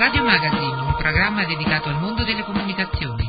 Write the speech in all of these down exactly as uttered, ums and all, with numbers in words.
Radio Magazine, un programma dedicato al mondo delle comunicazioni.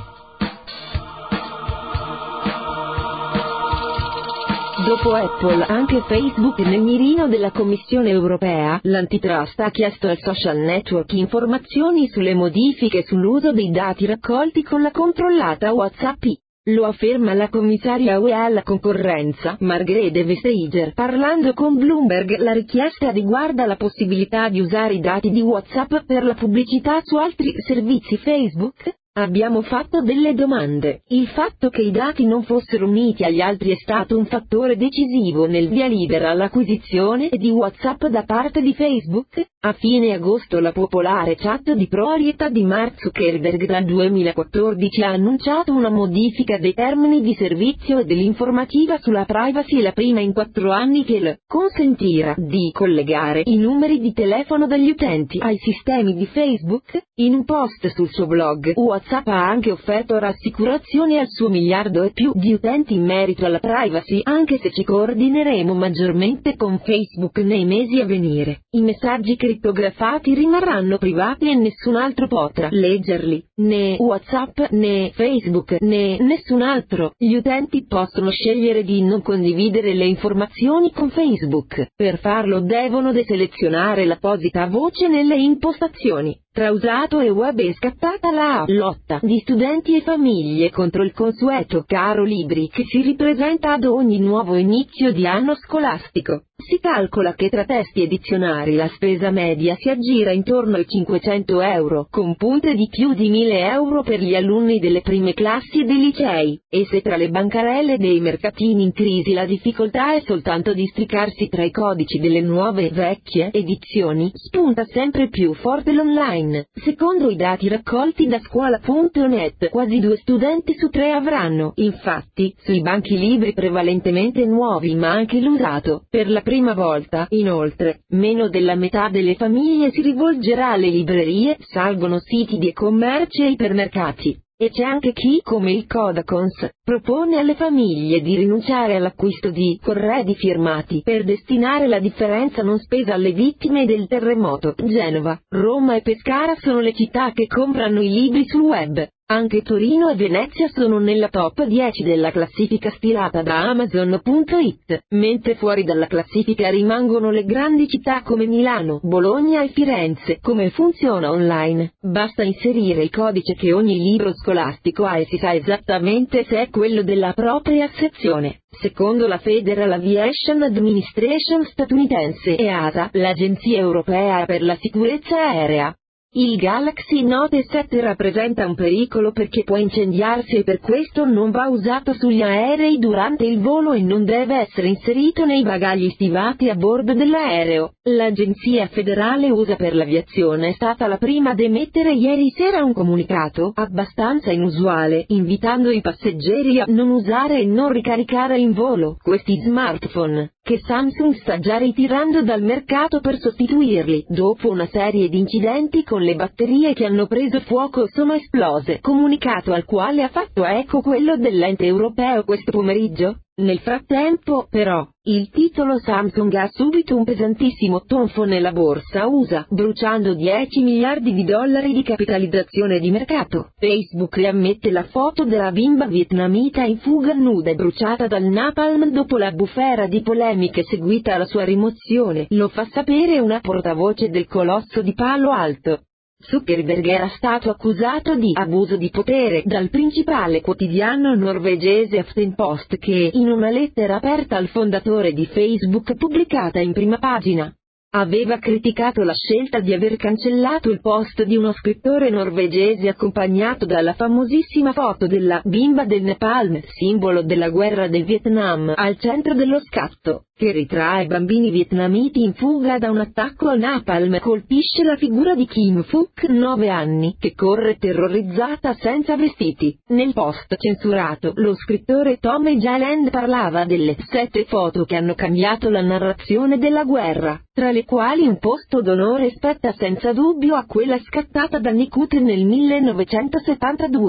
Dopo Apple, anche Facebook nel mirino della Commissione europea, l'antitrust ha chiesto al social network informazioni sulle modifiche sull'uso dei dati raccolti con la controllata WhatsApp. Lo afferma la commissaria U E alla concorrenza, Margrethe Vestager. Parlando con Bloomberg, la richiesta riguarda la possibilità di usare i dati di WhatsApp per la pubblicità su altri servizi Facebook. Abbiamo fatto delle domande. Il fatto che i dati non fossero uniti agli altri è stato un fattore decisivo nel via libera all'acquisizione di WhatsApp da parte di Facebook. A fine agosto la popolare chat di proprietà di Mark Zuckerberg dal duemilaquattordici ha annunciato una modifica dei termini di servizio e dell'informativa sulla privacy, la prima in quattro anni, che le consentirà di collegare i numeri di telefono degli utenti ai sistemi di Facebook. In un post sul suo blog, WhatsApp ha anche offerto rassicurazioni al suo miliardo e più di utenti in merito alla privacy, anche se ci coordineremo maggiormente con Facebook nei mesi a venire. I messaggi crittografati rimarranno privati e nessun altro potrà leggerli, né WhatsApp, né Facebook, né nessun altro. Gli utenti possono scegliere di non condividere le informazioni con Facebook. Per farlo devono deselezionare l'apposita voce nelle impostazioni. Tra usato e web è scattata la lotta di studenti e famiglie contro il consueto caro libri che si ripresenta ad ogni nuovo inizio di anno scolastico. Si calcola che tra testi e dizionari la spesa media si aggira intorno ai cinquecento euro, con punte di più di mille euro per gli alunni delle prime classi e dei licei, e se tra le bancarelle dei mercatini in crisi la difficoltà è soltanto districarsi tra i codici delle nuove e vecchie edizioni, spunta sempre più forte l'online. Secondo i dati raccolti da scuola punto net, quasi due studenti su tre avranno, infatti, sui banchi libri prevalentemente nuovi ma anche l'usato. Per la prima volta, inoltre, meno della metà delle famiglie si rivolgerà alle librerie, salgono siti di e-commerce e ipermercati. E c'è anche chi, come il Codacons, propone alle famiglie di rinunciare all'acquisto di corredi firmati per destinare la differenza non spesa alle vittime del terremoto. Genova, Roma e Pescara sono le città che comprano i libri sul web. Anche Torino e Venezia sono nella top dieci della classifica stilata da Amazon punto it, mentre fuori dalla classifica rimangono le grandi città come Milano, Bologna e Firenze. Come funziona online? Basta inserire il codice che ogni libro scolastico ha e si sa esattamente se è quello della propria sezione. Secondo la Federal Aviation Administration statunitense E A S A, l'Agenzia Europea per la Sicurezza Aerea, il Galaxy Note sette rappresenta un pericolo perché può incendiarsi e per questo non va usato sugli aerei durante il volo e non deve essere inserito nei bagagli stivati a bordo dell'aereo. L'Agenzia Federale U S A per l'Aviazione è stata la prima ad emettere ieri sera un comunicato, abbastanza inusuale, invitando i passeggeri a non usare e non ricaricare in volo questi smartphone, che Samsung sta già ritirando dal mercato per sostituirli, dopo una serie di incidenti con le batterie che hanno preso fuoco o sono esplose, comunicato al quale ha fatto eco quello dell'ente europeo questo pomeriggio. Nel frattempo, però, il titolo Samsung ha subito un pesantissimo tonfo nella borsa U S A, bruciando dieci miliardi di dollari di capitalizzazione di mercato. Facebook riammette la foto della bimba vietnamita in fuga nuda e bruciata dal napalm dopo la bufera di polemiche seguita alla sua rimozione, lo fa sapere una portavoce del colosso di Palo Alto. Zuckerberg era stato accusato di abuso di potere dal principale quotidiano norvegese Aftenpost che, in una lettera aperta al fondatore di Facebook pubblicata in prima pagina, aveva criticato la scelta di aver cancellato il post di uno scrittore norvegese accompagnato dalla famosissima foto della bimba del napalm, simbolo della guerra del Vietnam, al centro dello scatto, che ritrae bambini vietnamiti in fuga da un attacco al napalm. Colpisce la figura di Kim Phuc, nove anni, che corre terrorizzata senza vestiti. Nel post censurato, lo scrittore Tom Jalen parlava delle sette foto che hanno cambiato la narrazione della guerra, tra le quali un posto d'onore spetta senza dubbio a quella scattata da Nikut nel millenovecentosettantadue.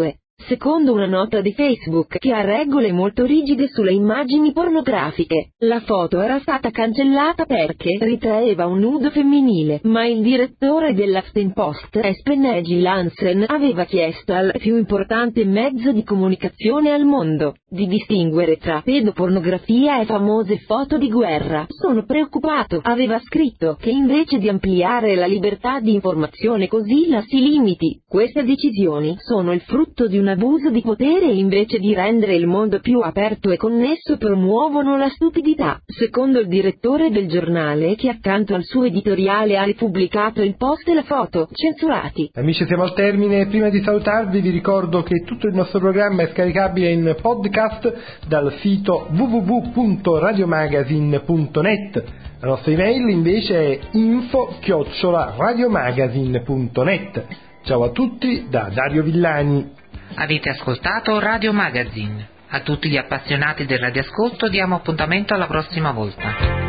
secondo una nota di Facebook che ha regole molto rigide sulle immagini pornografiche. La foto era stata cancellata perché ritraeva un nudo femminile, ma il direttore dell'Aftenpost, Espen Egil Hansen, aveva chiesto al più importante mezzo di comunicazione al mondo di distinguere tra pedopornografia e famose foto di guerra. Sono preoccupato, aveva scritto, che invece di ampliare la libertà di informazione così la si limiti. Queste decisioni sono il frutto di un abuso di potere e invece di rendere il mondo più aperto e connesso promuovono la stupidità, secondo il direttore del giornale che accanto al suo editoriale ha ripubblicato il post e la foto, censurati. Amici, siamo al termine. Prima di salutarvi vi ricordo che tutto il nostro programma è scaricabile in podcast dal sito w w w punto radiomagazine punto net. La nostra email invece è info chiocciola radiomagazine punto net. Ciao a tutti da Dario Villani. Avete ascoltato Radio Magazine. A tutti gli appassionati del radioascolto diamo appuntamento alla prossima volta.